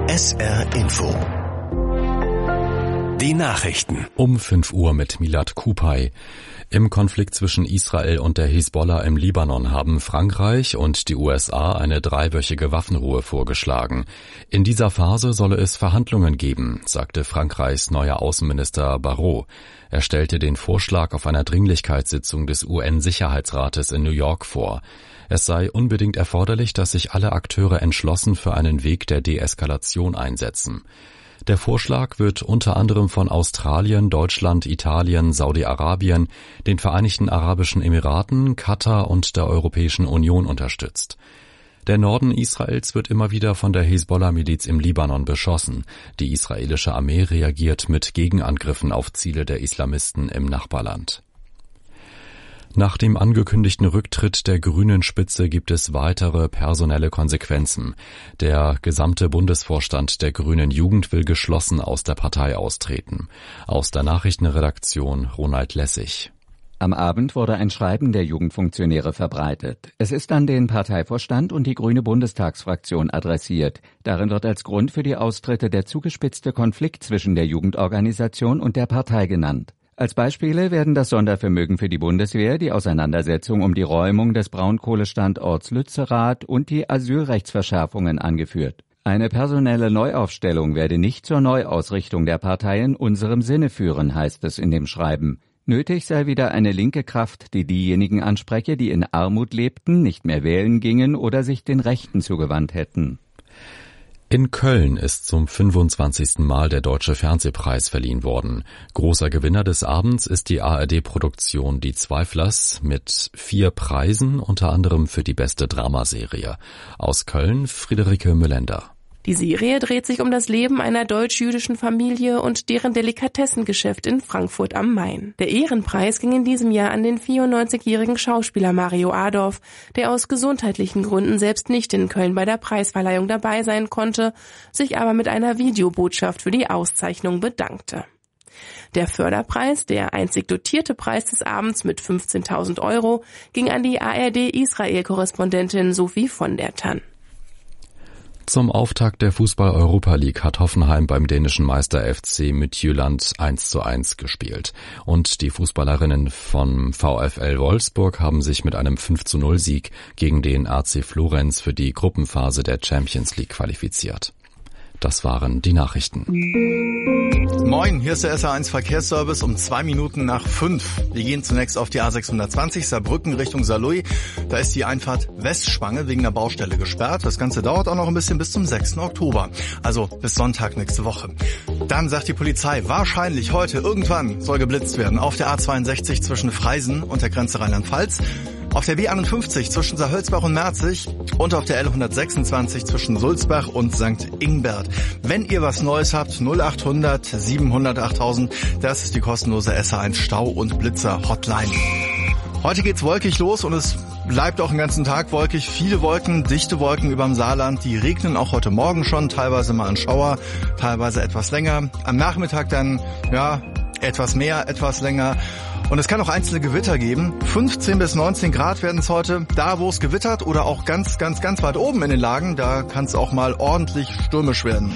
SR Info. Die Nachrichten. Um 5 Uhr mit Milad Kupay. Im Konflikt zwischen Israel und der Hisbollah im Libanon haben Frankreich und die USA eine 3-wöchige Waffenruhe vorgeschlagen. In dieser Phase solle es Verhandlungen geben, sagte Frankreichs neuer Außenminister Barrot. Er stellte den Vorschlag auf einer Dringlichkeitssitzung des UN-Sicherheitsrates in New York vor. Es sei unbedingt erforderlich, dass sich alle Akteure entschlossen für einen Weg der Deeskalation einsetzen. Der Vorschlag wird unter anderem von Australien, Deutschland, Italien, Saudi-Arabien, den Vereinigten Arabischen Emiraten, Katar und der Europäischen Union unterstützt. Der Norden Israels wird immer wieder von der Hisbollah-Miliz im Libanon beschossen. Die israelische Armee reagiert mit Gegenangriffen auf Ziele der Islamisten im Nachbarland. Nach dem angekündigten Rücktritt der grünen Spitze gibt es weitere personelle Konsequenzen. Der gesamte Bundesvorstand der Grünen Jugend will geschlossen aus der Partei austreten. Aus der Nachrichtenredaktion Ronald Lessig. Am Abend wurde ein Schreiben der Jugendfunktionäre verbreitet. Es ist an den Parteivorstand und die grüne Bundestagsfraktion adressiert. Darin wird als Grund für die Austritte der zugespitzte Konflikt zwischen der Jugendorganisation und der Partei genannt. Als Beispiele werden das Sondervermögen für die Bundeswehr, die Auseinandersetzung um die Räumung des Braunkohlestandorts Lützerath und die Asylrechtsverschärfungen angeführt. Eine personelle Neuaufstellung werde nicht zur Neuausrichtung der Partei in unserem Sinne führen, heißt es in dem Schreiben. Nötig sei wieder eine linke Kraft, die diejenigen anspreche, die in Armut lebten, nicht mehr wählen gingen oder sich den Rechten zugewandt hätten. In Köln ist zum 25. Mal der Deutsche Fernsehpreis verliehen worden. Großer Gewinner des Abends ist die ARD-Produktion Die Zweiflers mit 4 Preisen, unter anderem für die beste Dramaserie. Aus Köln Friederike Müllender. Die Serie dreht sich um das Leben einer deutsch-jüdischen Familie und deren Delikatessengeschäft in Frankfurt am Main. Der Ehrenpreis ging in diesem Jahr an den 94-jährigen Schauspieler Mario Adorf, der aus gesundheitlichen Gründen selbst nicht in Köln bei der Preisverleihung dabei sein konnte, sich aber mit einer Videobotschaft für die Auszeichnung bedankte. Der Förderpreis, der einzig dotierte Preis des Abends mit 15.000 €, ging an die ARD-Israel-Korrespondentin Sophie von der Tann. Zum Auftakt der Fußball-Europa League hat Hoffenheim beim dänischen Meister FC Midtjylland 1:1 gespielt. Und die Fußballerinnen vom VfL Wolfsburg haben sich mit einem 5:0 gegen den AC Florenz für die Gruppenphase der Champions League qualifiziert. Das waren die Nachrichten. Moin, hier ist der SR1 Verkehrsservice um 2 Minuten nach 5. Wir gehen zunächst auf die A620 Saarbrücken Richtung Saarlouis. Da ist die Einfahrt Westspange wegen der Baustelle gesperrt. Das Ganze dauert auch noch ein bisschen bis zum 6. Oktober, also bis Sonntag nächste Woche. Dann sagt die Polizei, wahrscheinlich heute irgendwann soll geblitzt werden auf der A62 zwischen Freisen und der Grenze Rheinland-Pfalz, auf der B51 zwischen Saarhölzbach und Merzig und auf der L126 zwischen Sulzbach und St. Ingbert. Wenn ihr was Neues habt, 0800 700 8000, das ist die kostenlose SR1 Stau- und Blitzer-Hotline. Heute geht's wolkig los und es bleibt auch den ganzen Tag wolkig. Viele Wolken, dichte Wolken überm Saarland, die regnen auch heute Morgen schon, teilweise mal ein Schauer, teilweise etwas länger. Am Nachmittag dann, etwas mehr, etwas länger. Und es kann auch einzelne Gewitter geben. 15 bis 19 Grad werden es heute. Da, wo es gewittert oder auch ganz weit oben in den Lagen, da kann es auch mal ordentlich stürmisch werden.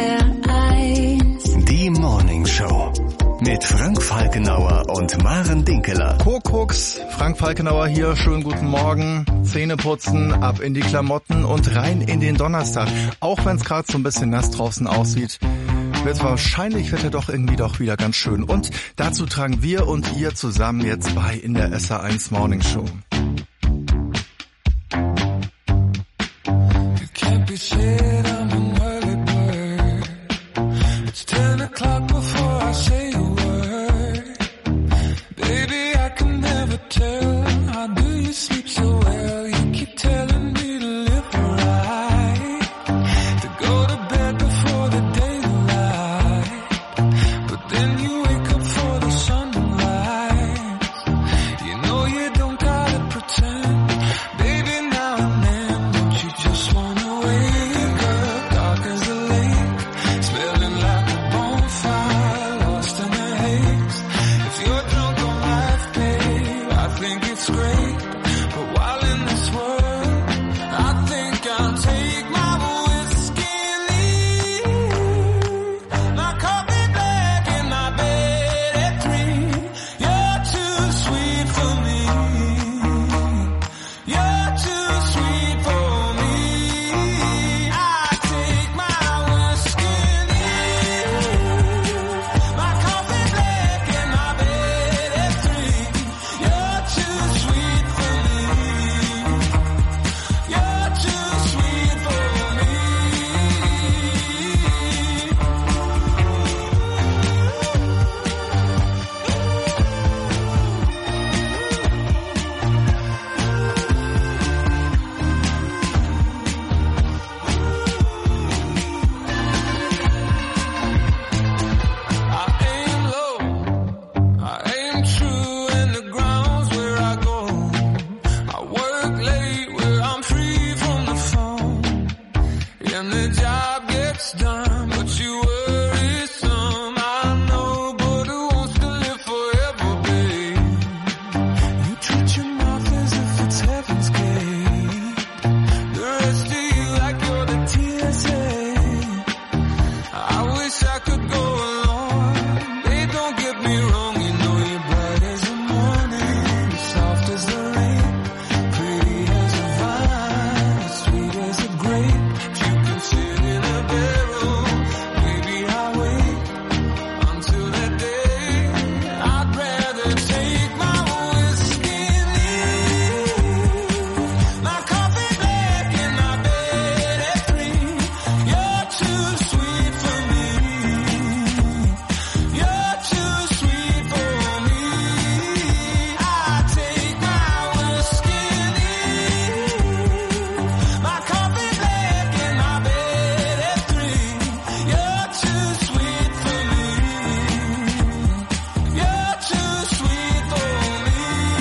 SR1. Die Morning Show. Mit Frank Falkenauer und Maren Dinkeler. Kuckucks, Frank Falkenauer hier, schönen guten Morgen. Zähne putzen, ab in die Klamotten und rein in den Donnerstag. Auch wenn es gerade so ein bisschen nass draußen aussieht, wahrscheinlich wird er doch irgendwie doch wieder ganz schön. Und dazu tragen wir und ihr zusammen jetzt bei in der SR1 Morning Show. Then you wake up for the sunlight. You know you don't gotta job gets done, but you worry some. I know, but who wants to live forever, babe? You treat your mouth as if it's heaven's gate. The rest of you like you're the TSA. I wish I could go along. Babe, don't get me wrong, you know you're bright as the morning, soft as the rain, pretty as a vine, sweet as a grape. You can sit in a barrel, maybe I'll wait until that day. I'd rather take my whiskey neat, my coffee black and my bed at 3. You're too sweet for me. You're too sweet for me. I take my whiskey neat, my coffee black and my bed at 3. You're too sweet for me. You're too sweet for me.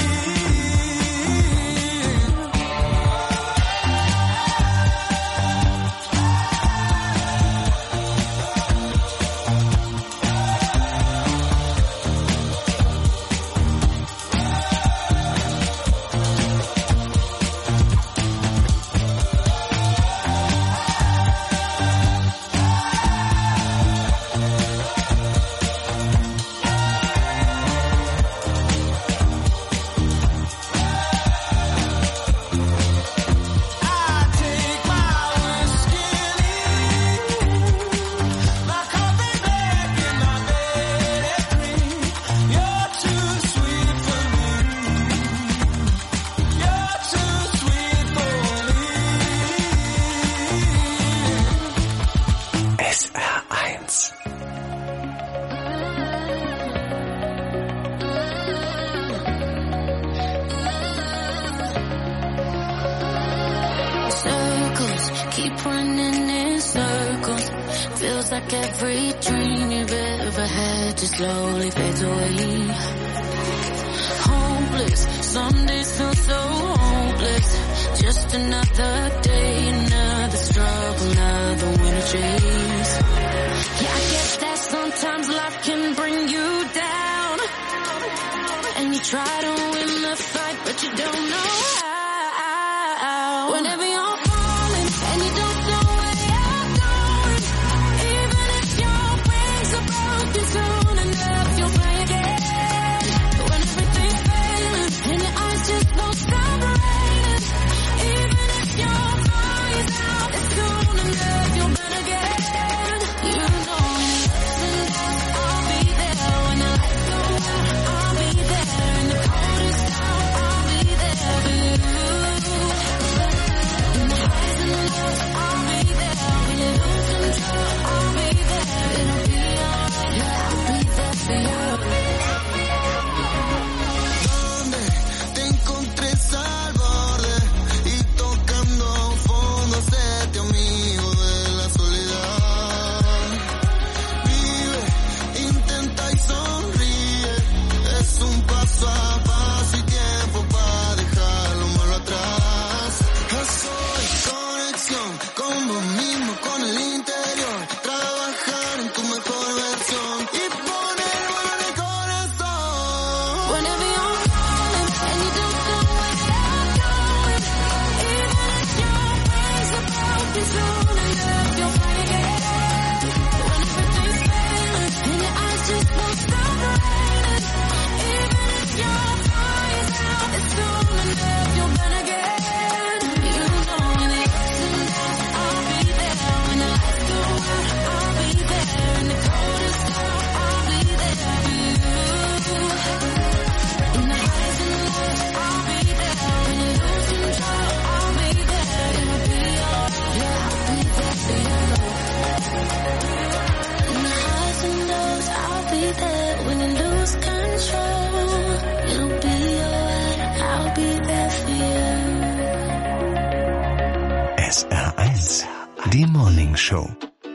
I take my whiskey neat, my coffee black and my bed at 3. You're too sweet for me. You're too sweet for me. SR1. Circles, keep running in circles. Feels like every dream you've ever had just slowly fades away. Hopeless, some days feel so hopeless. Just another day, another struggle, another winter chase. Yeah, I get that sometimes life can bring you down, and you try to win the fight, but you don't know how. Whenever you're falling and you don't know where you're going, even if your wings are broken, soon enough you'll fly again. When everything's failing and your eyes just won't stop raining, even if your fire's out, it's soon enough you'll burn again. You know when the ups and downs, I'll be there. When the lights go out, I'll be there. In the coldest hour, I'll be there for you. In the highs and lows, I'll be there. When you lose control, I'll be there. It'll be alright, yeah, I'll be there for you. Donde te encontres al borde y tocando fondo, séte amigo de la soledad. Vive, intenta y sonríe. Es un paso a paso y tiempo para dejar lo malo atrás. Soy conexión con vos mismo, con el interior. Trabajar en tu mejor versión y poner en el corazón. Whenever you're falling and you don't know where you're going, even if your wings are broken, soon enough you'll fly again. When everything's failing and your eyes just won't stop raining, even if your fire's out, it's soon enough you'll burn again. You know when the ups and downs, I'll be there. When the lights go out, I'll be there. In the coldest hour, I'll be there for you. In the highs and lows, I'll be there. When you lose control, I'll be there. It'll be alright, yeah, I'll be there for you. In the highs and lows, I'll be there. When you lose control, it'll be alright, I'll be there for you. SR1. Die Morning Show.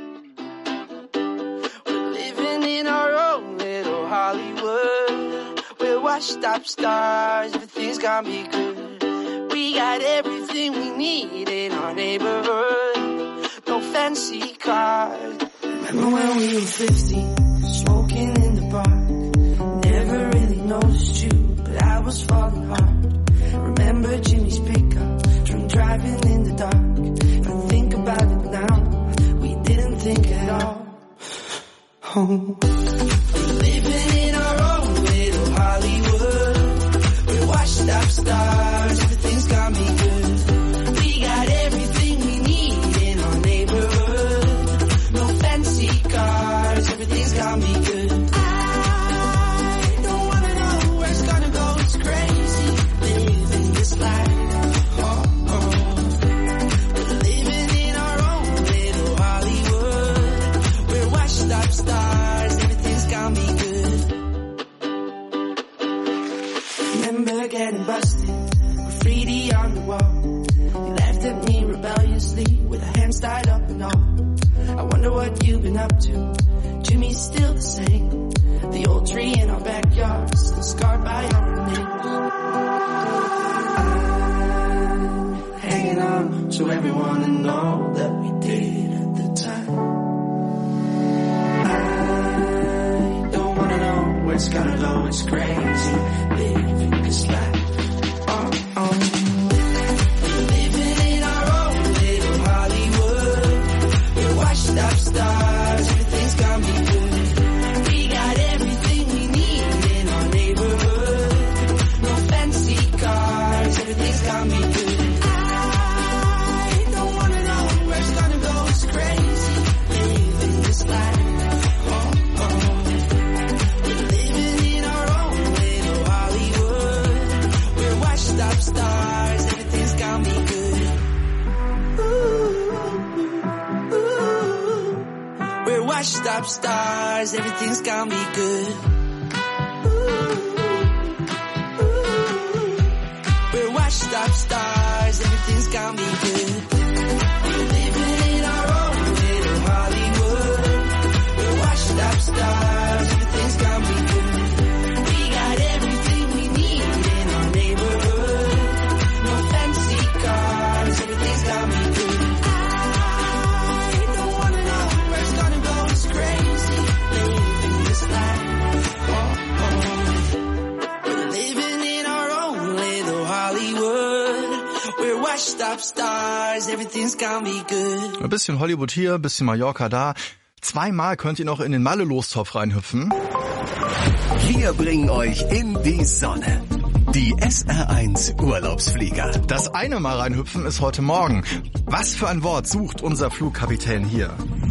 Living in our own little Hollywood. We're washed up stars, everything's gonna be good. We got everything we need in our neighborhood. No fancy cars. Remember when we were 15, smoking in the park. Never really noticed you, but I was falling hard. Remember Jimmy's pickup, drunk driving in the dark. I think about it now, we didn't think at all. Oh. Living in our own little Hollywood. We're washed up stars, everything's gonna be good. We got everything we need in our neighborhood. No fancy cars, everything's gonna be good. I don't wanna know where it's gonna go, it's crazy living this life. Oh, oh. We're living in our own little Hollywood. We're washed up stars, everything's gonna be good. Remember getting busted, graffiti on the wall. You laughed at me rebelliously with our hands tied up and all. I wonder what you've been up to. Jimmy's still the same. The old tree in our backyard, still scarred by our names. I'm hanging on to everyone and all that we did at the time. I don't wanna know where it's gonna go, it's crazy living this life. Living in our own little Hollywood. We're washed up stars, everything's gonna be good. We got everything we need in our neighborhood. No fancy cars, everything's gonna be good. I don't wanna know where it's gonna go, it's crazy living this life. Oh, oh. We're living in our own little Hollywood. We're washed up stars, everything's gonna be good. Ooh, ooh. We're washed up stars, everything's gonna be good. Ooh, ooh. We're washed up stars, everything's gonna be good. We're living in our own little Hollywood. We're washed up stars, everything's gonna be good. We got everything we need in our neighborhood. No fancy cars, everything's gonna be good. I don't wanna know where it's gonna go, it's crazy living this life. Oh, oh. We're living in our own little Hollywood. We're washed up stars, everything's gonna be good. Ein bisschen Hollywood hier, ein bisschen Mallorca da. Zweimal könnt ihr noch in den Malle-Lostopf reinhüpfen. Wir bringen euch in die Sonne. Die SR1 Urlaubsflieger. Das eine Mal reinhüpfen ist heute Morgen. Was für ein Wort sucht unser Flugkapitän hier?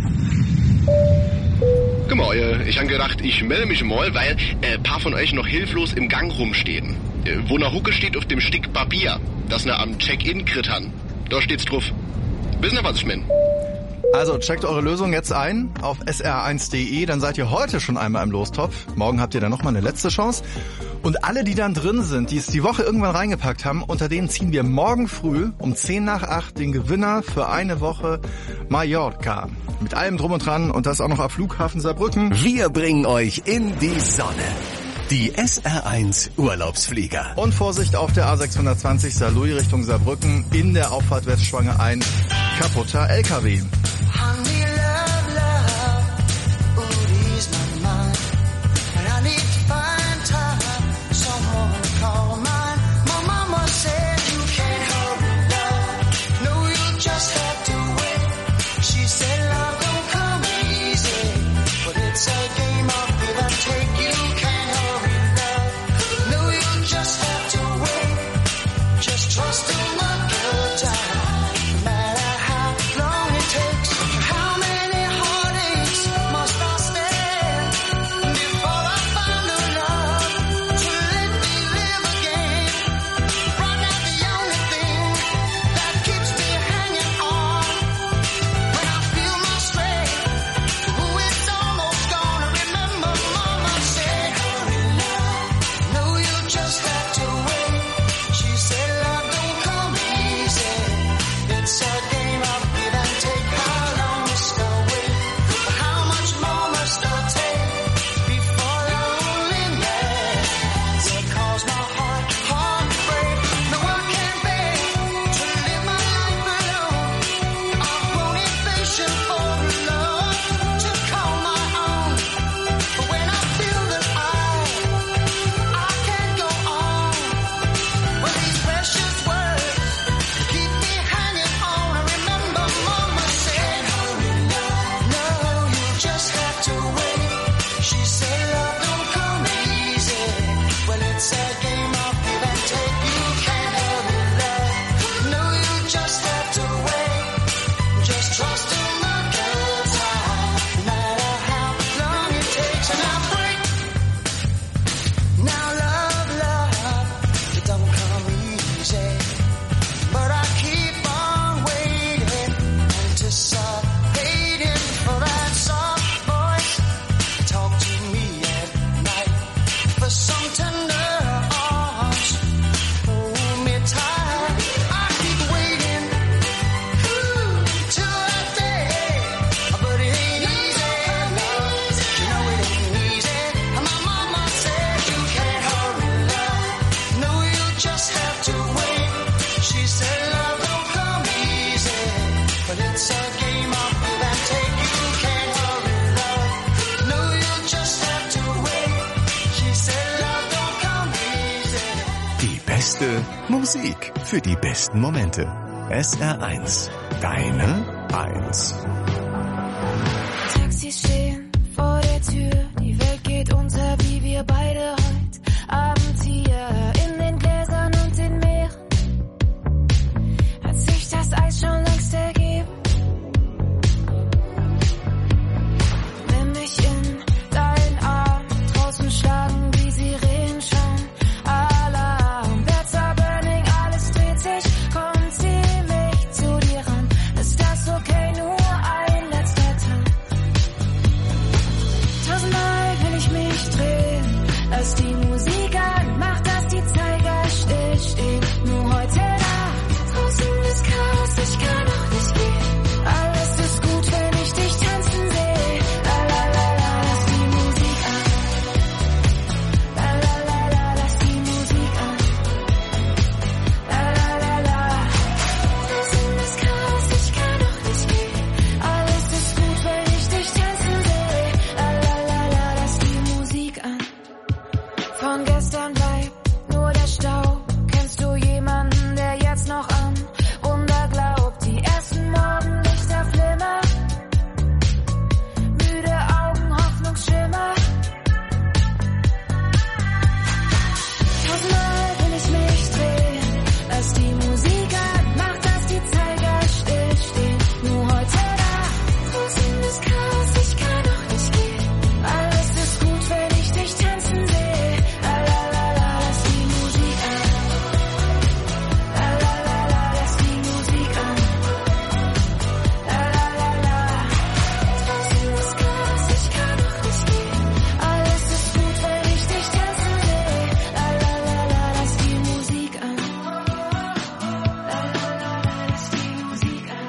Gemäue, ich habe gedacht, ich melde mich mal, weil ein paar von euch noch hilflos im Gang rumstehen. Wo eine Hucke steht auf dem Stück Papier, das ne am Check-in krit han. Da steht's drauf. Wissen ihr, was ich mein? Also checkt eure Lösung jetzt ein auf sr1.de, dann seid ihr heute schon einmal im Lostopf. Morgen habt ihr dann nochmal eine letzte Chance. Und alle, die dann drin sind, die es die Woche irgendwann reingepackt haben, unter denen ziehen wir morgen früh um 7:50 den Gewinner für eine Woche Mallorca. Mit allem drum und dran und das auch noch am Flughafen Saarbrücken. Wir bringen euch in die Sonne. Die SR1 Urlaubsflieger. Und Vorsicht auf der A620 Saarlouis Richtung Saarbrücken. In der Auffahrt Westschwange ein kaputter LKW. Honey, love, love, ooh, ease my mind. And I need to find time, someone to call mine. My mama said you can't hurry, love. No, you just have to wait. She said love don't come easy, but it's a game of give and take. You can't hurry, love. No, you just have to wait. Just trust in the good time, no matter how long it takes. Geschichte, Musik für die besten Momente. SR1, deine 1. Taxis stehen vor der Tür, die Welt geht unter, wie wir beide heute Abend hier in den Gläsern und den Meeren. Hat sich das Eis schon längst ergeben? Nimm mich in deinen Arm, draußen schlagen die Sirenen schon Alarm. That's are burning, alles dreht sich, komm, zieh mich zu dir ran. Ist das okay, nur ein letzter Tag? Tausendmal will ich mich drehen, lass die Musik an, mach, dass die Zeiger stillstehen. Nur heute Nacht, draußen ist Chaos, ich kann auch nicht gehen. Alles ist gut, wenn ich dich tanzen sehe. La la la la, lass die Musik an. La la la la, lass die Musik an. La la la la. Draußen ist Chaos, ich kann auch nicht gehen. Alles ist gut, wenn ich dich tanzen sehe. La la la la, lass die Musik an. Von gestern bleibt nur der Staub. Kennst du jemanden, der jetzt noch an Wunder glaubt? Die ersten Morgenlichter flimmern, müde Augen, Hoffnungsschimmer. Tausendmal will ich mich drehen, lass die Musik an, mach, dass die Zeiger stillstehen. Nur heute Nacht, draußen ist Chaos, ich kann auch nicht gehen. Alles ist gut, wenn ich dich tanzen sehe. La la la la, lass die Musik an. La la la la, lass die Musik an. La la la la. Draußen ist Chaos, ich kann auch nicht gehen. Alles ist gut, wenn ich dich tanzen sehe. La la la la, lass die Musik an. La la la la, lass die Musik an.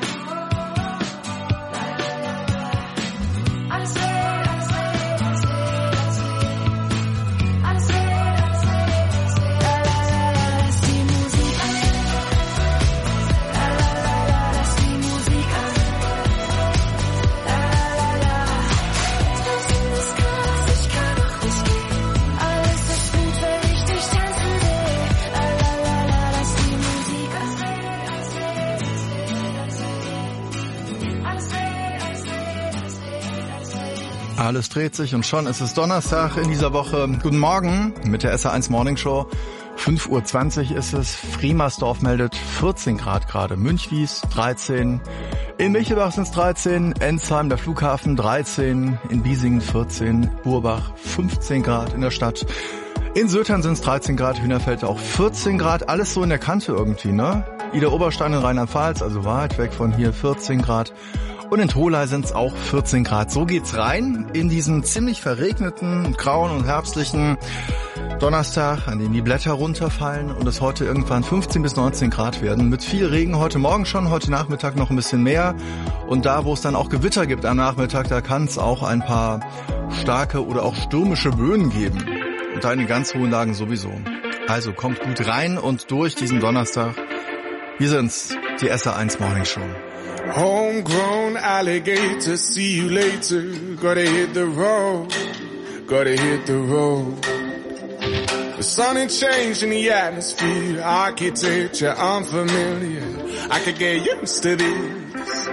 Alles weh, alles weh, alles weh, alles weh. Alles weh, alles weh, alles weh. La la la la, lass die Musik an. La la la la, lass die Musik an. La la la la. Draußen ist Chaos, ich kann auch nicht gehen. Alles ist gut, wenn ich dich tanzen sehe. La la la la, lass die Musik an. Alles weh, alles weh, alles weh. Alles weh, alles weh, alles weh, alles weh. Alles dreht sich und schon ist es Donnerstag in dieser Woche. Guten Morgen mit der SR1 Morning Show. 5:20 Uhr ist es. Friemersdorf meldet 14 Grad gerade. Münchwies 13. In Michelbach sind es 13. Ensheim, der Flughafen 13. In Biesingen 14. Burbach 15 Grad in der Stadt. In Sötern sind es 13 Grad. Hühnerfeld auch 14 Grad. Alles so in der Kante irgendwie, ne? Ida Oberstein in Rheinland-Pfalz, also weit weg von hier, 14 Grad. Und in Tholey sind es auch 14 Grad. So geht's rein in diesen ziemlich verregneten, grauen und herbstlichen Donnerstag, an dem die Blätter runterfallen und es heute irgendwann 15 bis 19 Grad werden. Mit viel Regen heute Morgen schon, heute Nachmittag noch ein bisschen mehr. Und da, wo es dann auch Gewitter gibt am Nachmittag, da kann es auch ein paar starke oder auch stürmische Böen geben. Und da in den ganz hohen Lagen sowieso. Also kommt gut rein und durch diesen Donnerstag. Wir sind's, die SR1 Morning Show. Homegrown alligator, see you later. Gotta hit the road, gotta hit the road. The sun ain't changing the atmosphere, architecture unfamiliar. I could get used to this.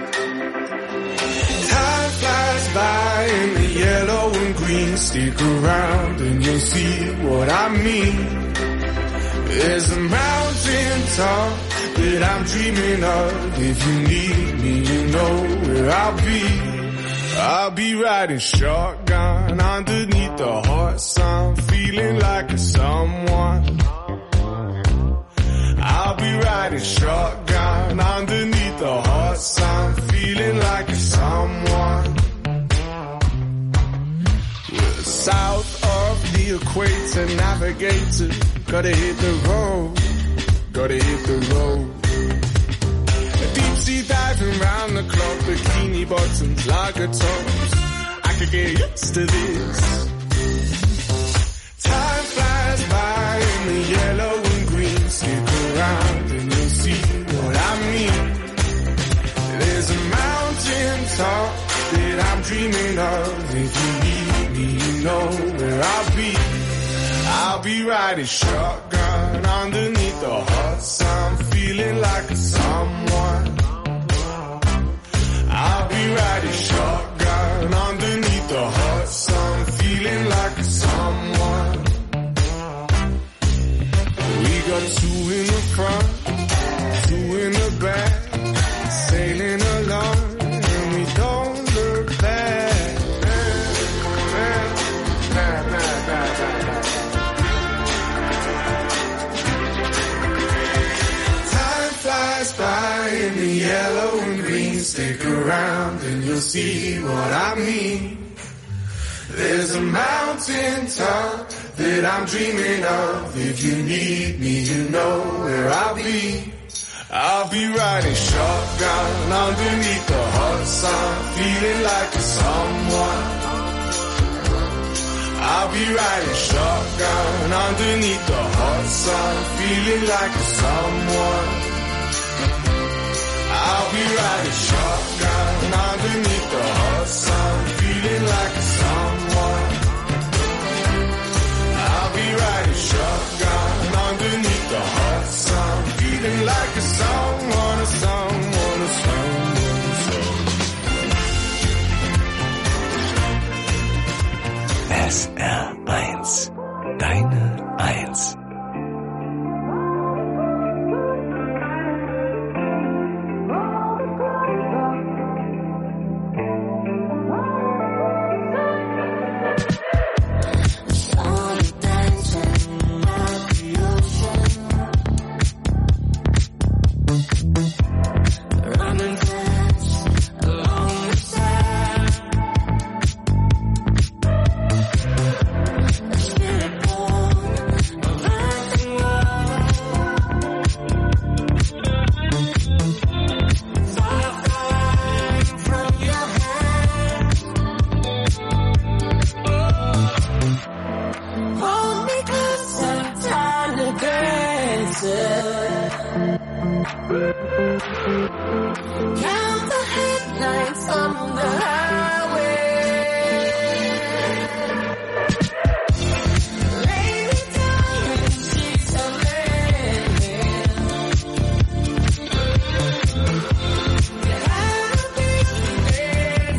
Time flies by in the yellow and green. Stick around and you'll see what I mean. There's a mountain top that I'm dreaming of. If you need me, you know where I'll be. I'll be riding shotgun underneath the hot sun, feeling like a someone. I'll be riding shotgun underneath the hot sun, feeling like a someone. We're south of the equator, navigator. Gotta hit the road, gotta hit the road. Deep sea diving round the clock, bikini bottoms, lager tops. I could get used to this. Time flies by in the yellow and green. Stick around and you'll see what I mean. There's a mountain top that I'm dreaming of. If you need me, you know where I'll be. I'll be riding shotgun gun underneath the hot sun, feeling like a someone. I'll be riding shotgun underneath the hot sun, feeling like a someone. We got two in the front, two in the back, sailing along, and we don't look back. Time flies by in the yellow and green. Stick around and you'll see what I mean. There's a mountain top that I'm dreaming of. If you need me, you know where I'll be. I'll be riding shotgun underneath the hot sun, feeling like a someone. I'll be riding shotgun underneath the hot sun, feeling like a someone. I'll be riding shotgun underneath the hot sun, feeling like a someone. I'll be riding shotgun underneath the hot sun, feeling like a someone, a someone, a someone, a someone. SR1, deine Eins. Count the headlights on the highway. Lay me down in sheets of linen. Get out of bed today.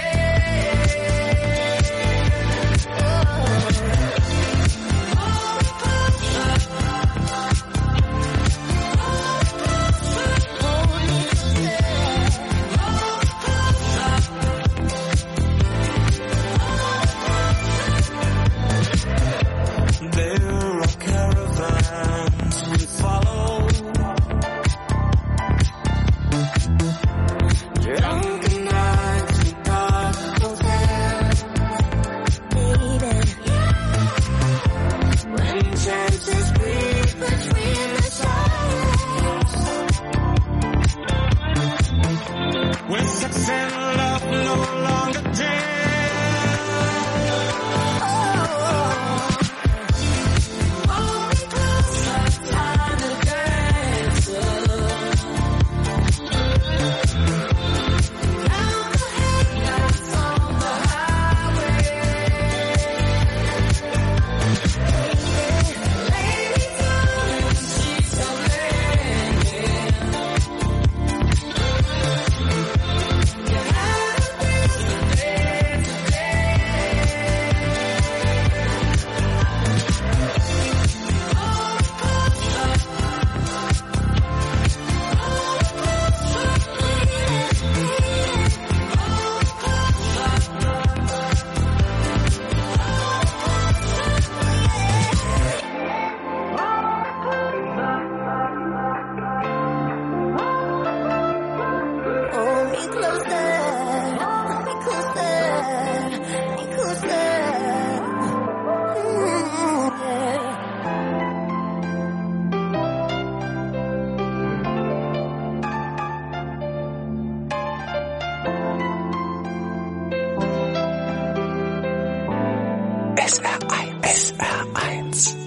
SR1.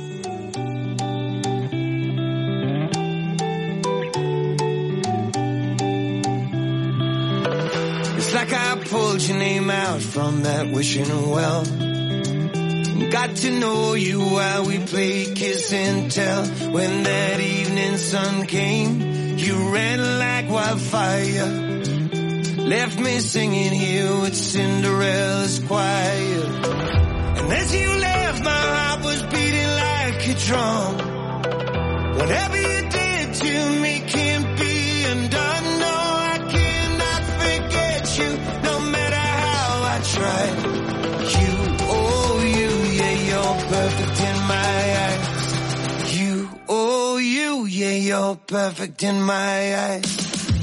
It's like I pulled your name out from that wishing well. Got to know you while we played kiss and tell. When that evening sun came, you ran like wildfire. Left me singing here with Cinderella's choir. And as you left, my heart was beating like a drum. Whatever you did to me can't be undone. No, I cannot forget you, no matter how I try. You, oh you, yeah, you're perfect in my eyes. You, oh you, yeah, you're perfect in my eyes.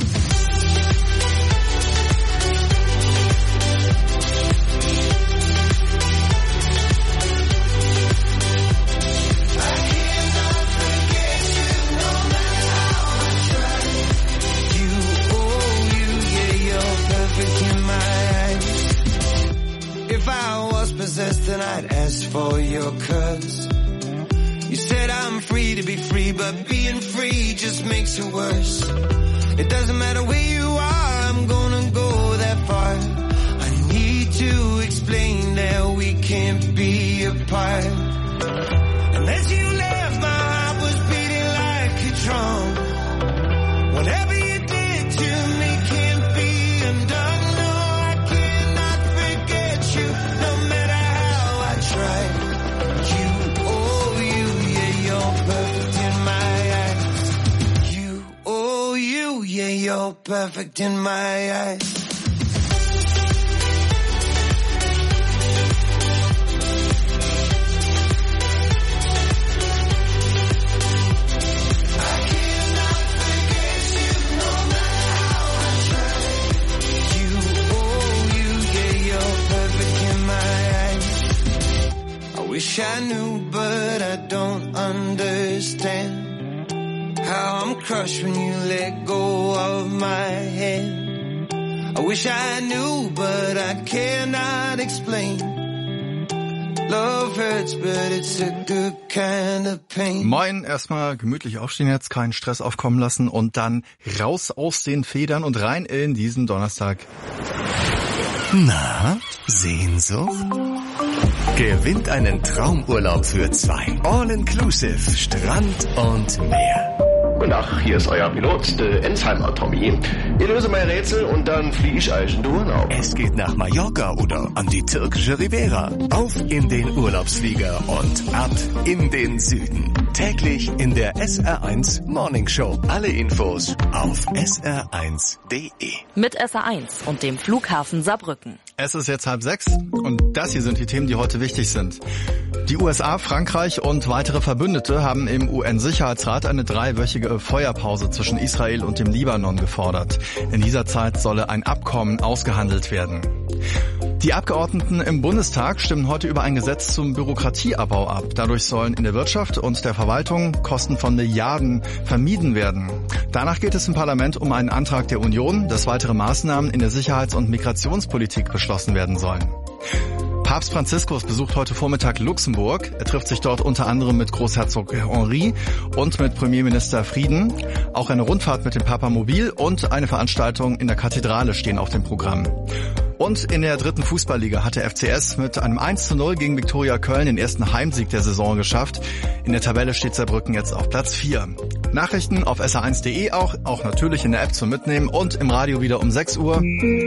If I was possessed, then I'd ask for your curse. You said I'm free to be free, but being free just makes it worse. It doesn't matter where you are, I'm gonna go that far. I need to explain that we can't be apart. And as you left, my heart was beating like a drum. Whatever you did to me can't be undone. No, I cannot forget you, no matter how I try. You, oh you, yeah, you're perfect in my eyes. You, oh you, yeah, you're perfect in my eyes. Wish I knew, but I don't understand how I'm crushed when you let go of my hand. I wish I knew, but I cannot explain. Love hurts, but it's a good kind of pain. Moin, erstmal gemütlich aufstehen jetzt, keinen Stress aufkommen lassen und dann raus aus den Federn und rein in diesen Donnerstag. Na, Sehnsucht? Gewinnt einen Traumurlaub für zwei. All-inclusive, Strand und Meer. Guten Tag, hier ist euer Pilot, der Ensheimer Tommy. Ihr löse mein Rätsel und dann fliege ich euch in den Urlaub. Es geht nach Mallorca oder an die türkische Rivera. Auf in den Urlaubsflieger und ab in den Süden. Täglich in der SR1 Morning Show. Alle Infos auf sr1.de. Mit SR1 und dem Flughafen Saarbrücken. Es ist jetzt 5:30 und das hier sind die Themen, die heute wichtig sind. Die USA, Frankreich und weitere Verbündete haben im UN-Sicherheitsrat eine 3-wöchige Feuerpause zwischen Israel und dem Libanon gefordert. In dieser Zeit solle ein Abkommen ausgehandelt werden. Die Abgeordneten im Bundestag stimmen heute über ein Gesetz zum Bürokratieabbau ab. Dadurch sollen in der Wirtschaft und der Verwaltung Kosten von Milliarden vermieden werden. Danach geht es im Parlament um einen Antrag der Union, dass weitere Maßnahmen in der Sicherheits- und Migrationspolitik beschlossen werden sollen. Papst Franziskus besucht heute Vormittag Luxemburg. Er trifft sich dort unter anderem mit Großherzog Henri und mit Premierminister Frieden. Auch eine Rundfahrt mit dem Papamobil und eine Veranstaltung in der Kathedrale stehen auf dem Programm. Und in der 3. Fußballliga hat der FCS mit einem 1:0 gegen Viktoria Köln den ersten Heimsieg der Saison geschafft. In der Tabelle steht Saarbrücken jetzt auf Platz 4. Nachrichten auf sr1.de auch natürlich in der App zum Mitnehmen und im Radio wieder um 6 Uhr.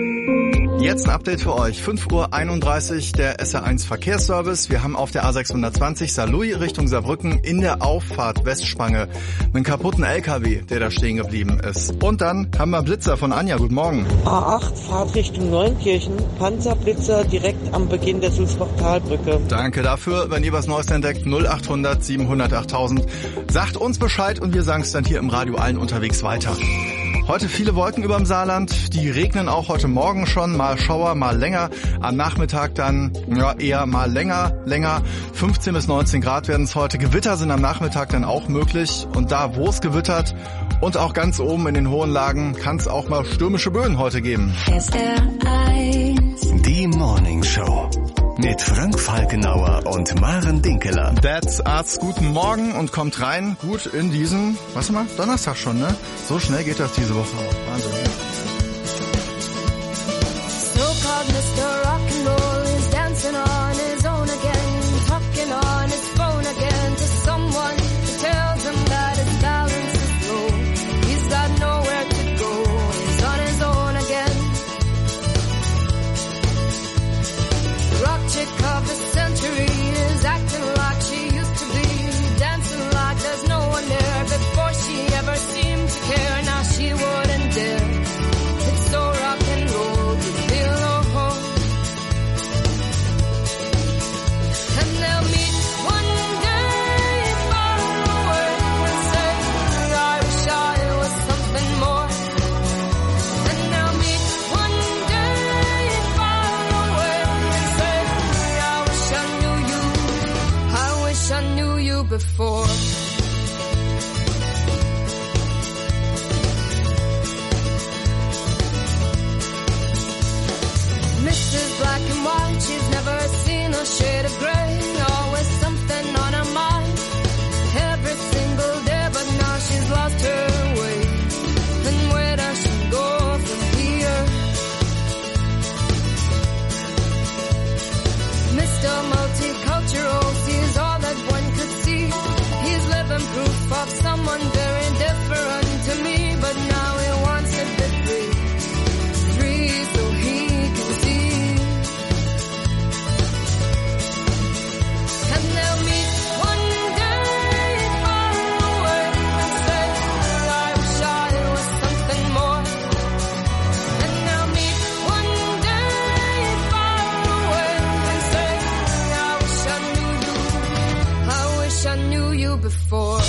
Jetzt ein Update für euch. 5:31 Uhr der SR1 Verkehrsservice. Wir haben auf der A620 Saarlouis Richtung Saarbrücken in der Auffahrt Westspange einen kaputten LKW, der da stehen geblieben ist. Und dann haben wir Blitzer von Anja. Guten Morgen. A8 Fahrt Richtung Neunkirchen. Panzerblitzer direkt am Beginn der Sulzbach-Talbrücke. Danke dafür. Wenn ihr was Neues entdeckt, 0800 700 8000. Sagt uns Bescheid und wir sagen es dann hier im Radio allen unterwegs weiter. Heute viele Wolken überm Saarland, die regnen auch heute Morgen schon, mal Schauer, mal länger, am Nachmittag dann eher mal länger, 15 bis 19 Grad werden es heute, Gewitter sind am Nachmittag dann auch möglich und da wo es gewittert und auch ganz oben in den hohen Lagen kann es auch mal stürmische Böen heute geben. Die Morning Show. Mit Frank Falkenauer und Maren Dinkeler. That's Arzt, guten Morgen und kommt rein gut in diesen, Donnerstag schon, ne? So schnell geht das diese Woche auch. Wahnsinn. So-called Mr. Rock'n'Roll is dancing on his own again. Talk before. Mrs. Black and White, she's never seen a shade of gray. Always something on her mind every single day, but now she's lost her way. And where does she go from here? Mr. Multicultural sees all that one could see. He's living proof of someone very different to me, but now he wants to be free. Free so he can see. And they'll meet one day far away and say, I wish I was something more. And they'll meet one day far away and say, I wish I knew you. I wish I knew you before.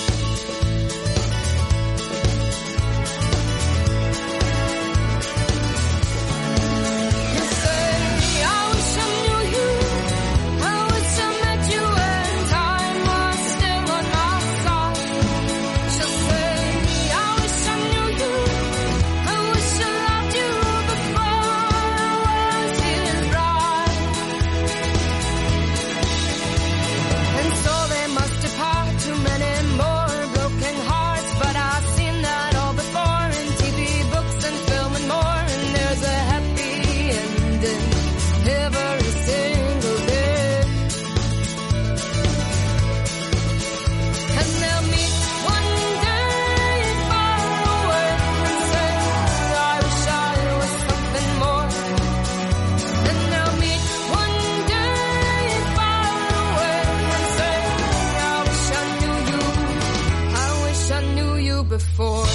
Before.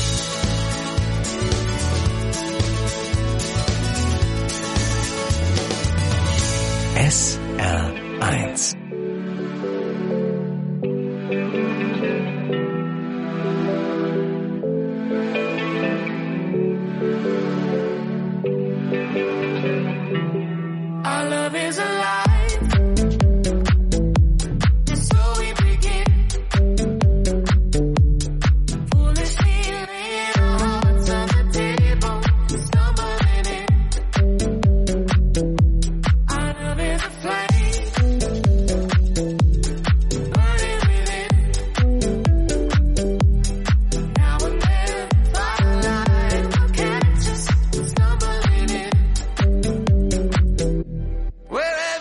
SR1. Our love is alive. So we begin. Foolishly laying our hearts on the table, stumbling in. Our love is a flame, burning within. Now and then, firelight will catch us stumbling in. Wherever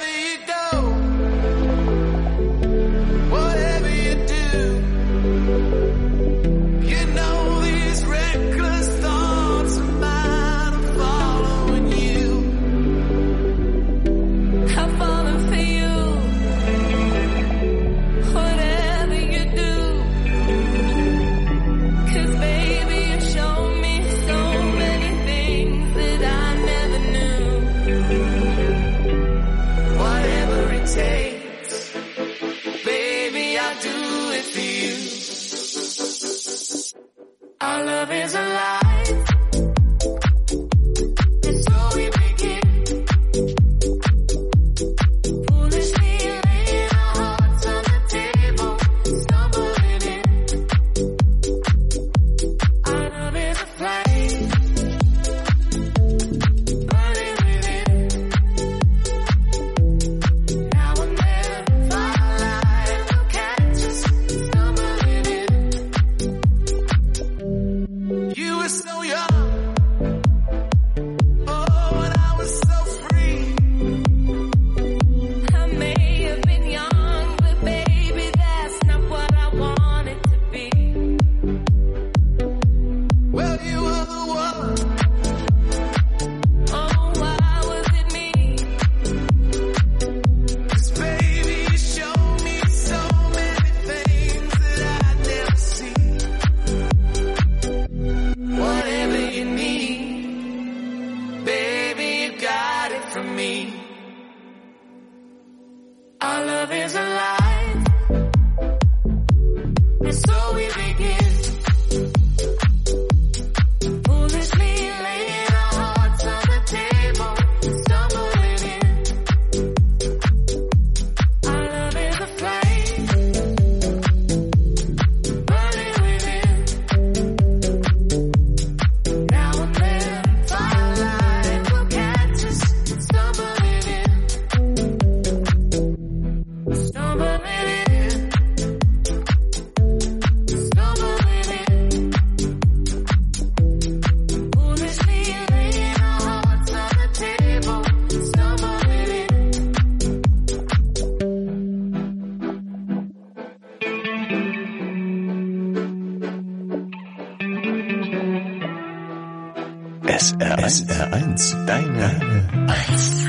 SR1, deine 1.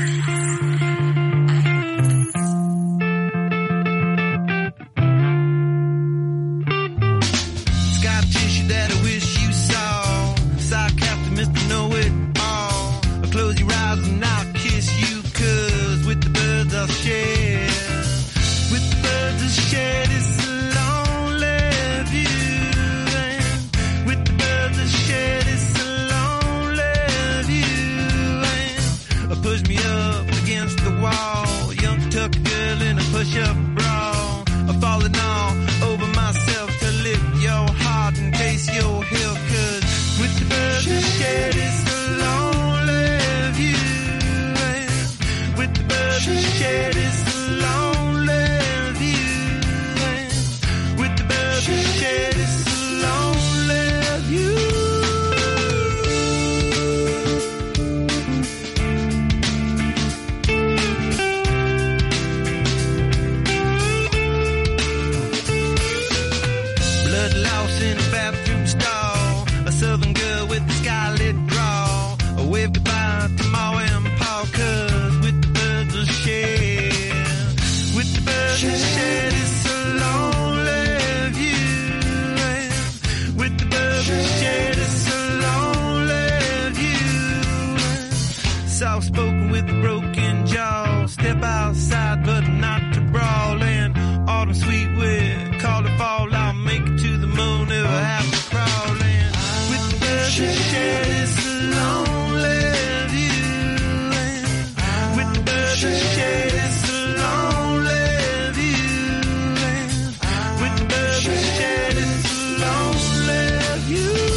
Soft-spoken with a broken jaw. Step outside, but not to brawl. And autumn sweet wind, call it fall. I'll make it to the moon, never have to crawl. And with the birds that share this lonely view. And with the birds that share this lonely view. And with the birds that share this lonely view.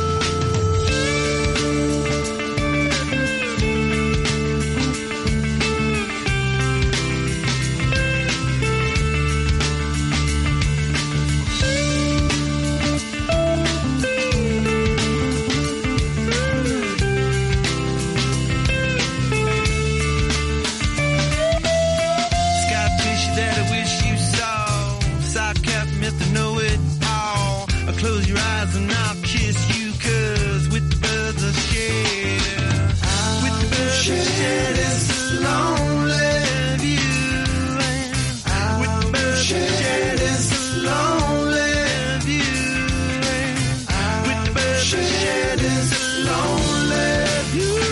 Close your eyes and I'll kiss you, 'cause with the birds I share, with the birds I share this lonely view, and with the birds I share this lonely view, and with the birds I share this lonely view.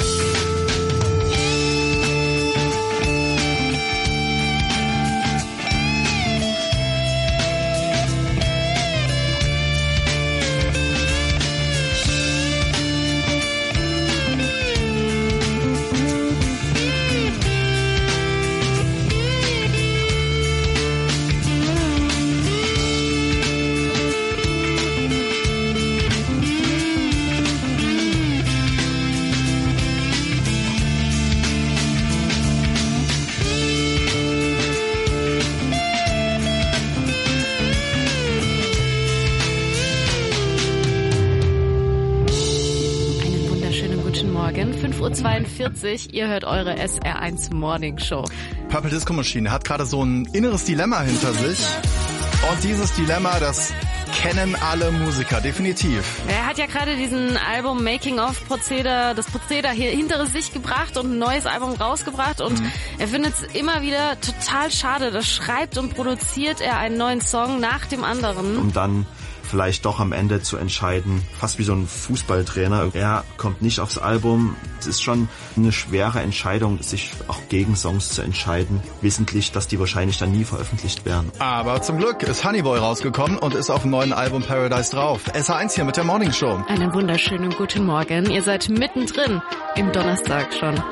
Morgen, 5:42 Uhr, ihr hört eure SR1 Morning Show. Purple Disco Machine hat gerade so ein inneres Dilemma hinter sich. Und dieses Dilemma, das kennen alle Musiker, definitiv. Er hat ja gerade diesen Album Making-of-Prozeder, das Prozeder hier hinter sich gebracht und ein neues Album rausgebracht und er findet es immer wieder total schade, da schreibt und produziert er einen neuen Song nach dem anderen. Um dann vielleicht doch am Ende zu entscheiden, fast wie so ein Fußballtrainer. Er kommt nicht aufs Album. Es ist schon eine schwere Entscheidung, sich auch gegen Songs zu entscheiden, wissentlich, dass die wahrscheinlich dann nie veröffentlicht werden. Aber zum Glück ist Honeyboy rausgekommen und ist auf dem neuen Album Paradise drauf. SR1 hier mit der Morning Show. Einen wunderschönen guten Morgen. Ihr seid mittendrin im Donnerstag schon.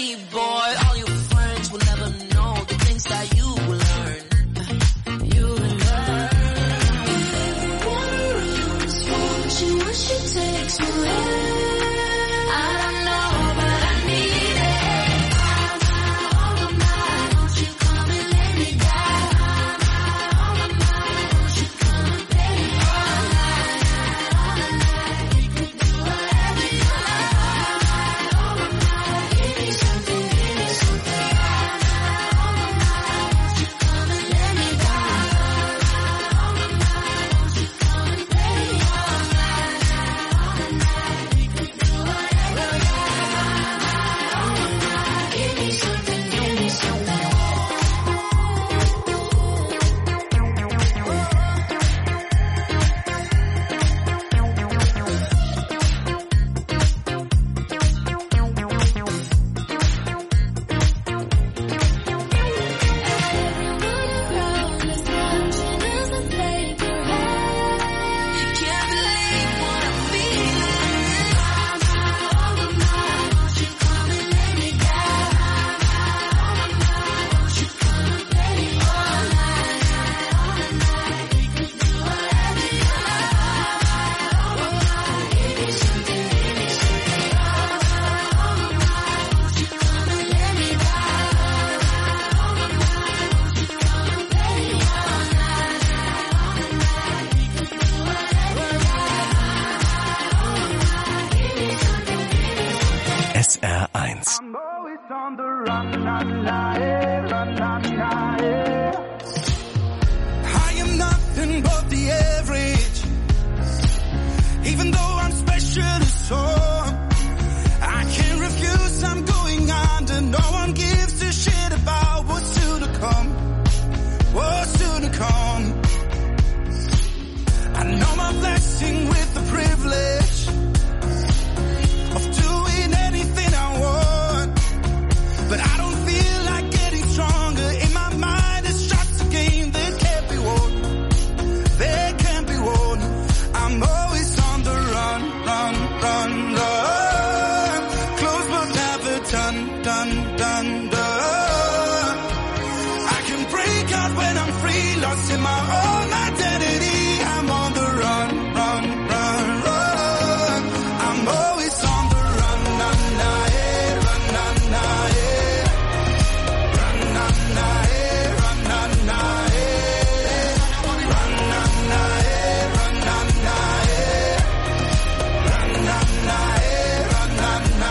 me, boy. All your friends will never know the things that you will learn. You will learn. What she takes me where I don't know, but I need it. On my mind, won't you come and lay me down? On my mind, won't you come and lay me all night? We could do whatever you like. On my mind, give me something, give me something. On my mind, won't you come and lay me down? On my mind, won't you come and lay me all night? We could do whatever you like. Give me something, give me something. Can't believe what I'm feeling. On my mind, won't you come and lay me down? On my mind, won't you come and lay me all night? We could do whatever you like. On my mind, give me something, give me something. On my mind, won't you come and lay me down? On my mind, won't you come and lay me all night? We could do whatever you like. SR1. I am nothing but the average. Even though I'm special to some, I can't refuse, I'm going under. No one gives a shit about what's soon to come. What's soon to come. I know my blessing with the privilege of doing anything I want. But I don't feel like getting stronger. In my mind it's just a game that can't be won. They can't be won. I'm always on the run, run, run, run. Close but never done, done, done, done. I can break out when I'm free, lost in my own identity. I'm on the run, run, run, run. I'm always on the run, na, na, eh, run, na, na, eh. Run, na, na, eh, run, na, na, eh. Run, na, na, eh, run, na, na, eh. Run, na, na, eh, run, na, na,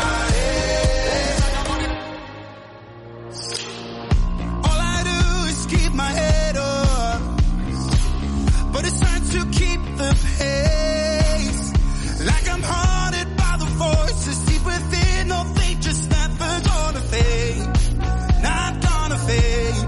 eh. All I do is keep my head up, but it's time to keep the pace. Like I'm haunted by the voices deep within. No, they just never gonna fade. Not gonna fade.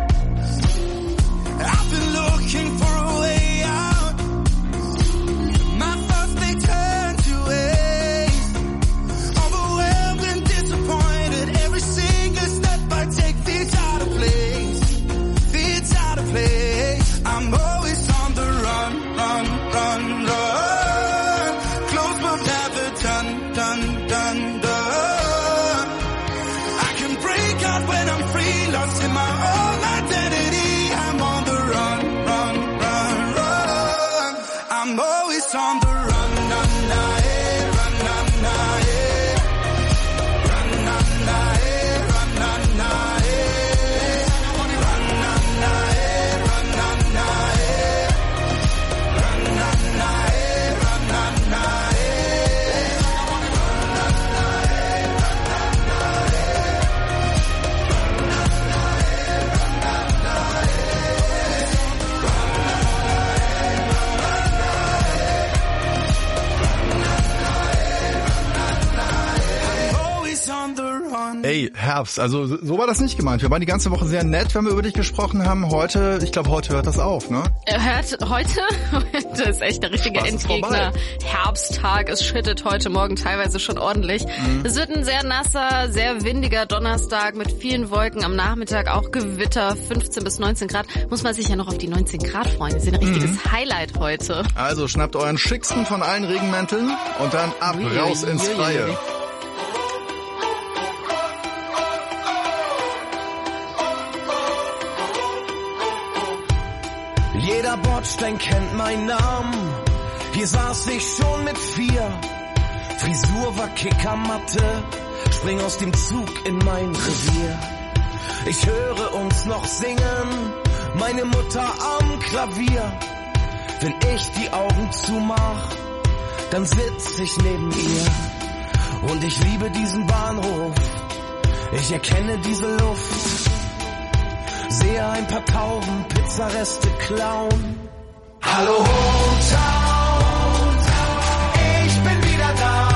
I've been looking for a way out. My thoughts, they turn to waste. Overwhelmed and disappointed. Every single step I take feels out of place. Feels out of place. I'm always on the run, run, run, run. Close but never done, done, done, done. I can break out when I'm free, lost in my own identity. I'm on the run, run, run, run. I'm always on the run, na, na, eh, run, na, na, eh. Run, na, na, eh, run, na, na, eh. Run, na, na, eh, run, na, na, eh. Run, na, na, eh, run, na, na, eh. Always on the run. Ey, Herbst, also so war das nicht gemeint. Wir waren die ganze Woche sehr nett, wenn wir über dich gesprochen haben. Heute, ich glaube, heute hört das auf, ne? Hört heute? Das ist echt der richtige Spaß ist Endgegner. vorbei. Herbsttag, es schüttet heute Morgen teilweise schon ordentlich. Es wird ein sehr nasser, sehr windiger Donnerstag mit vielen Wolken. Am Nachmittag auch Gewitter, 15 bis 19 Grad. Muss man sich ja noch auf die 19 Grad freuen. Das ist ein richtiges Highlight heute. Also schnappt euren schicksten von allen Regenmänteln und dann ab, raus ins Freie. Jeder Bordstein kennt meinen Namen. Hier saß ich schon mit 4. Frisur war Kickermatte. Spring aus dem Zug in mein Revier. Ich höre uns noch singen. Meine Mutter am Klavier. Wenn ich die Augen zumach, dann sitz ich neben ihr. Und ich liebe diesen Bahnhof. Ich erkenne diese Luft. Sehe ein paar Tauben Pizzareste klauen. Hallo Hometown, ich bin wieder da.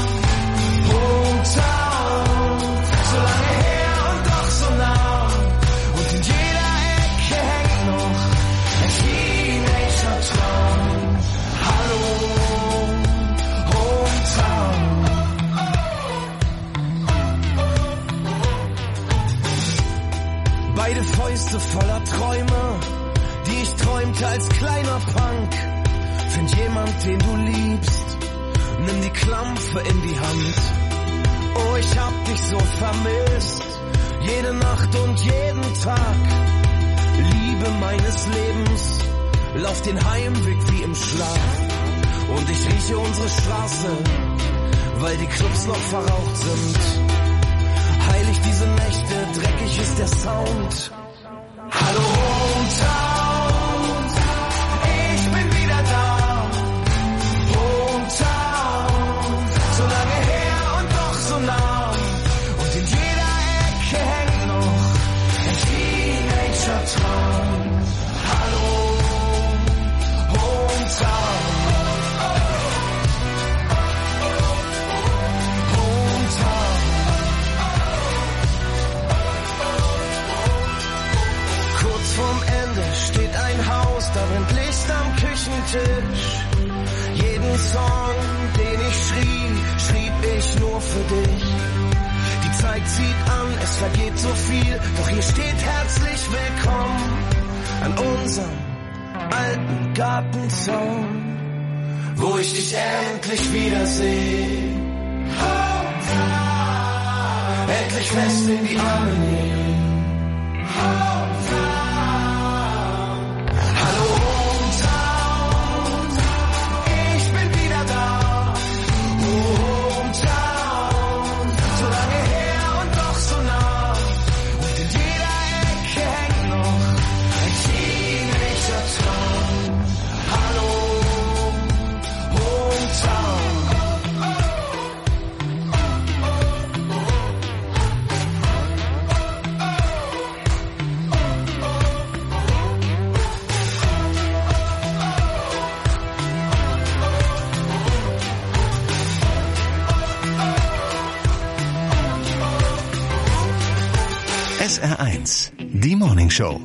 Hometown, so lange her und doch so nah. Und in jeder Ecke hängt noch ein Teenager-Traum. Hallo Hometown. Beide Fäuste voller Träume, die ich träumte als kleiner Punk. Find jemand, den du liebst, nimm die Klampe in die Hand. Oh, ich hab dich so vermisst, jede Nacht und jeden Tag. Liebe meines Lebens, lauf den Heimweg wie im Schlaf. Und ich rieche unsere Straße, weil die Clubs noch verraucht sind. Heilig diese Nächte, dreckig ist der Sound. Hallo Hometown, ich bin wieder da. Hometown, so lange her und doch so nah. Und in jeder Ecke hängt noch ein Teenager-Traum. Hallo Hometown. Vorm Ende steht ein Haus, da brennt Licht am Küchentisch. Jeden Song, den ich schrieb ich nur für dich. Die Zeit zieht an, es vergeht so viel, doch hier steht herzlich willkommen an unserem alten Gartenzaun, wo ich dich endlich wiedersehe. Endlich fest in die Arme nehmen. SR1, die Morning Show.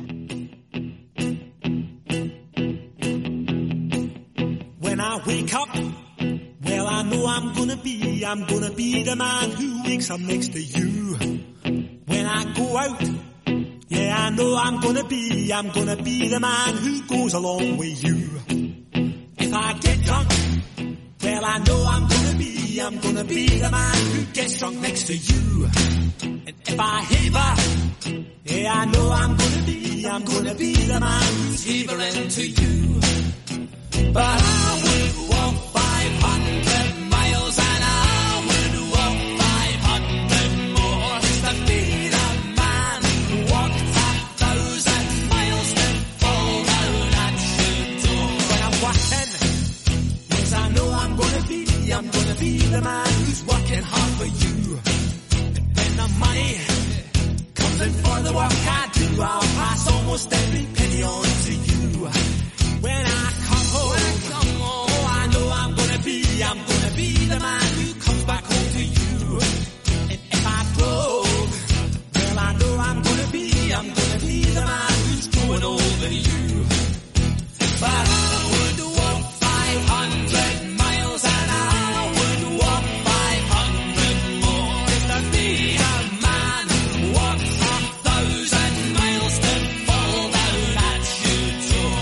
When I wake up, well I know I'm gonna be the man who wakes up next to you. When I go out, yeah I know I'm gonna be the man who goes along with you. If I get drunk, well I know I'm gonna be the man who gets drunk next to you. And if I haver, yeah, I know I'm gonna be the man who's havering to you. But I would walk 500 miles and I would walk 500 more to be the man who walked 1,000 miles to fall down at your door. When I'm walking, yes, I know I'm gonna be the man who's working hard for you. The money comes in for the work I do. I'll pass almost every penny on to you. When I come home, oh, I know I'm gonna be the man who comes back home to you. And if I broke, well, I know I'm gonna be the man who's going over you. But I would walk 500 miles and I would walk 500 more to be a man who walks 1,000 miles to fall down at your door.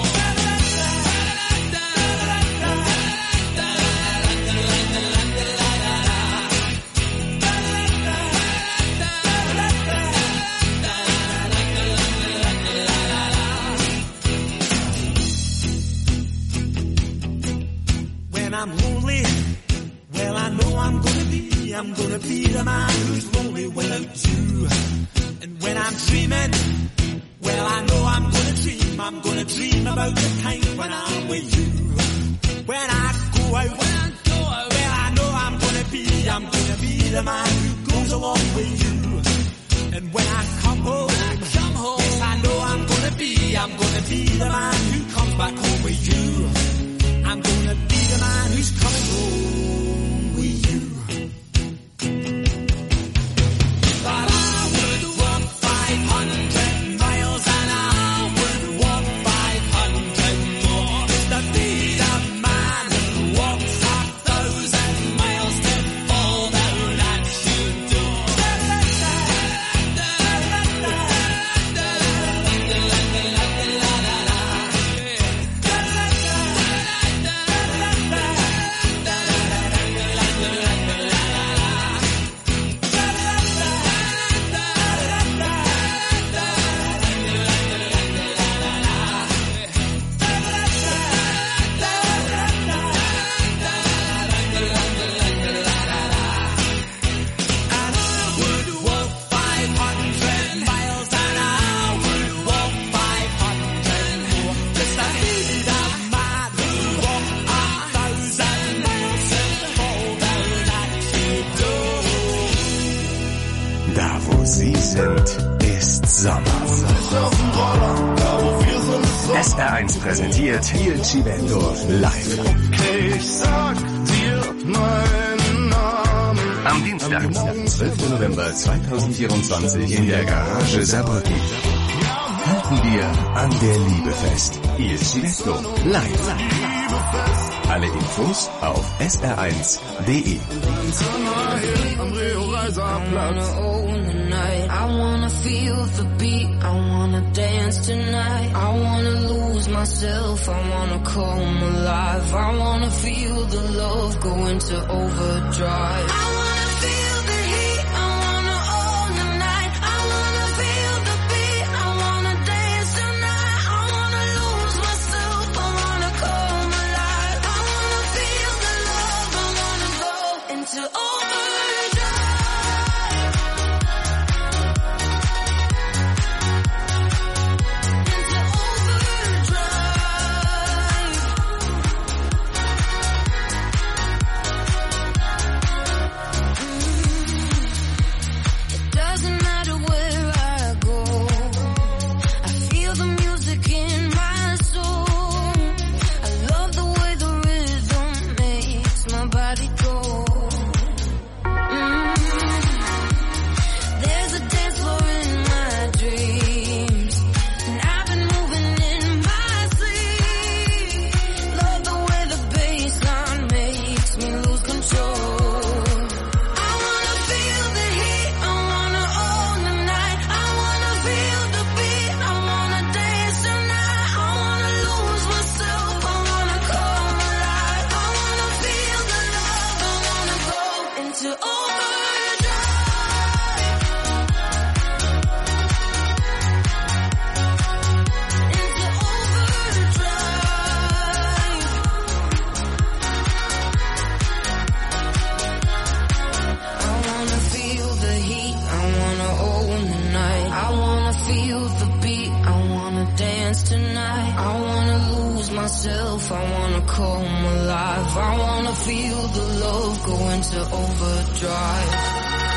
know I'm gonna be the man who's lonely without you. And when I'm dreaming, well, I know I'm gonna dream about the time when I'm with you. When I go out, well, I know I'm gonna be the man who goes along with you. And when I come home, yes, I know I'm gonna be the man who comes back home with you. I'm gonna be the man who's coming home with you. But I would walk 500 miles and I would walk 500 more to be the man who walks 1,000 miles to fall down at your door. Da wo Sie sind, ist Sommer. SR1 präsentiert Il Civendo live. Ich sag dir meinen Namen. Am Dienstag, 12. November 2024 in der Garage Saarbrücken. Halten wir an der Liebe fest. Il Civendo live. Alle Infos auf sr1.de. I wanna feel the beat, I wanna dance tonight. I wanna lose myself, I wanna come alive. I wanna feel the love go into overdrive. I wanna feel the heat, I wanna own the night. I wanna feel the beat, I wanna dance tonight. I wanna lose myself, I wanna come alive. I wanna feel the love, I wanna go into overdrive. Myself, I wanna come alive. I wanna feel the love go into overdrive.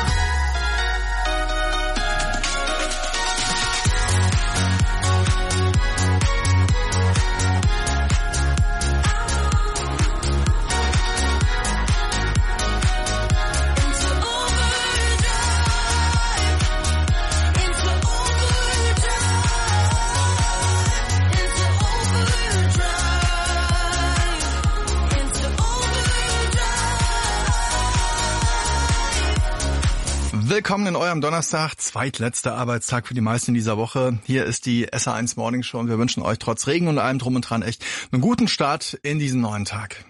Willkommen in eurem Donnerstag, zweitletzter Arbeitstag für die meisten in dieser Woche. Hier ist die SR1 Morning Show und wir wünschen euch trotz Regen und allem drum und dran echt einen guten Start in diesen neuen Tag.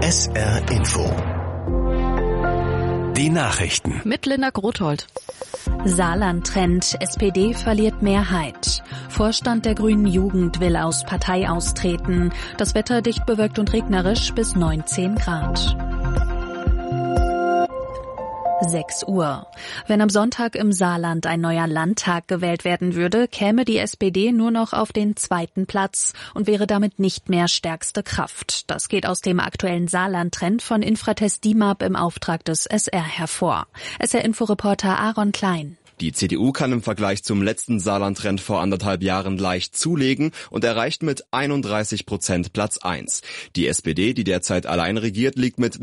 SR Info. Die Nachrichten. Mit Linda Grothold. Saarland-Trend. SPD verliert Mehrheit. Vorstand der Grünen Jugend will aus Partei austreten. Das Wetter dicht bewölkt und regnerisch bis 19 Grad. 6 Uhr. Wenn am Sonntag im Saarland ein neuer Landtag gewählt werden würde, käme die SPD nur noch auf den 2. Platz und wäre damit nicht mehr stärkste Kraft. Das geht aus dem aktuellen Saarland-Trend von Infratest DIMAP im Auftrag des SR hervor. SR-Info-Reporter Aaron Klein. Die CDU kann im Vergleich zum letzten Saarland-Trend vor 1,5 Jahren leicht zulegen und erreicht mit 31% Platz 1. Die SPD, die derzeit allein regiert, liegt mit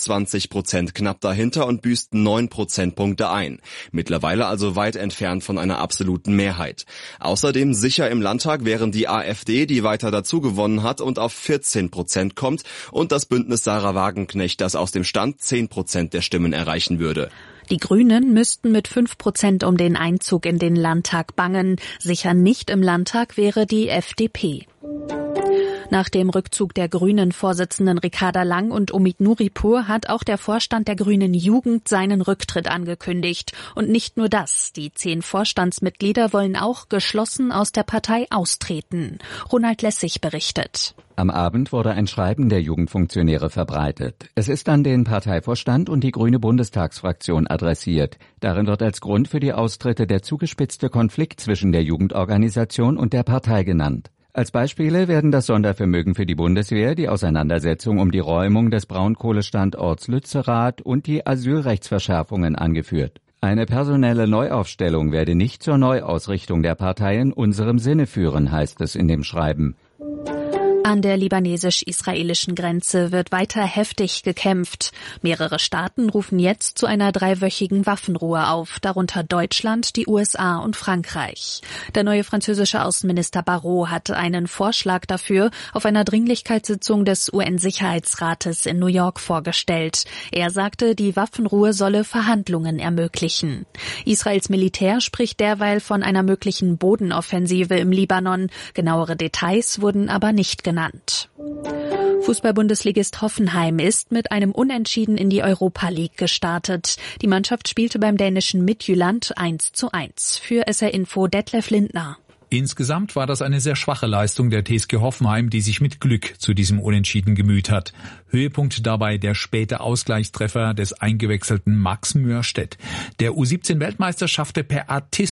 29% knapp dahinter und büßt 9 Prozentpunkte ein. Mittlerweile also weit entfernt von einer absoluten Mehrheit. Außerdem sicher im Landtag wären die AfD, die weiter dazu gewonnen hat und auf 14% kommt, und das Bündnis Sarah Wagenknecht, das aus dem Stand 10% der Stimmen erreichen würde. Die Grünen müssten mit 5% um den Einzug in den Landtag bangen. Sicher nicht im Landtag wäre die FDP. Nach dem Rückzug der Grünen-Vorsitzenden Ricarda Lang und Omid Nuripur hat auch der Vorstand der Grünen Jugend seinen Rücktritt angekündigt. Und nicht nur das, die 10 Vorstandsmitglieder wollen auch geschlossen aus der Partei austreten. Ronald Lessig berichtet. Am Abend wurde ein Schreiben der Jugendfunktionäre verbreitet. Es ist an den Parteivorstand und die grüne Bundestagsfraktion adressiert. Darin wird als Grund für die Austritte der zugespitzte Konflikt zwischen der Jugendorganisation und der Partei genannt. Als Beispiele werden das Sondervermögen für die Bundeswehr, die Auseinandersetzung um die Räumung des Braunkohlestandorts Lützerath und die Asylrechtsverschärfungen angeführt. Eine personelle Neuaufstellung werde nicht zur Neuausrichtung der Partei in unserem Sinne führen, heißt es in dem Schreiben. An der libanesisch-israelischen Grenze wird weiter heftig gekämpft. Mehrere Staaten rufen jetzt zu einer 3-wöchigen Waffenruhe auf, darunter Deutschland, die USA und Frankreich. Der neue französische Außenminister Barrot hatte einen Vorschlag dafür auf einer Dringlichkeitssitzung des UN-Sicherheitsrates in New York vorgestellt. Er sagte, die Waffenruhe solle Verhandlungen ermöglichen. Israels Militär spricht derweil von einer möglichen Bodenoffensive im Libanon. Genauere Details wurden aber nicht genannt. Fußball-Bundesligist Hoffenheim ist mit einem Unentschieden in die Europa League gestartet. Die Mannschaft spielte beim dänischen Midtjylland 1:1. Für SR Info Detlef Lindner. Insgesamt war das eine sehr schwache Leistung der TSG Hoffenheim, die sich mit Glück zu diesem Unentschieden gemüht hat. Höhepunkt dabei der späte Ausgleichstreffer des eingewechselten Max Mörstedt. Der U17-Weltmeister schaffte per Artist